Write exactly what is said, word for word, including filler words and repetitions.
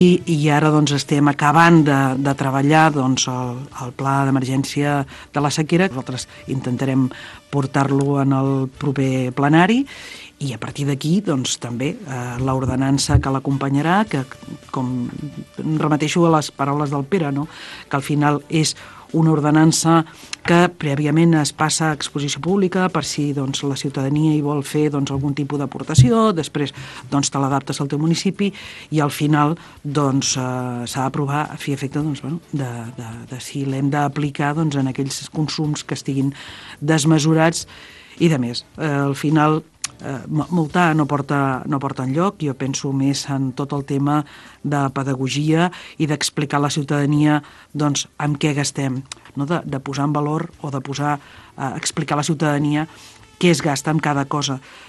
I, i ara doncs, estem acabant de, de treballar doncs, el, el pla d'emergència de la sequera. Nosaltres intentarem portar-lo en el proper plenari i a partir d'aquí doncs, també eh, l'ordenança que l'acompanyarà, que com remeteixo a les paraules del Pere, no? Que al final és una ordenança que prèviament es passa a exposició pública per si doncs, la ciutadania hi vol fer doncs, algun tipus d'aportació, després doncs, te l'adaptes al teu municipi i al final doncs, eh, s'ha d'aprovar a fi i efecte doncs, bueno, de, de, de si l'hem d'aplicar doncs, en aquells consums que estiguin desmesurats i de més. Eh, al final Eh, multar no porta, no porta enlloc. Jo penso més en tot el tema de pedagogia i d'explicar a la ciutadania doncs, amb què gastem, no? de, de posar en valor o de posar, eh, explicar a la ciutadania què es gasta amb cada cosa.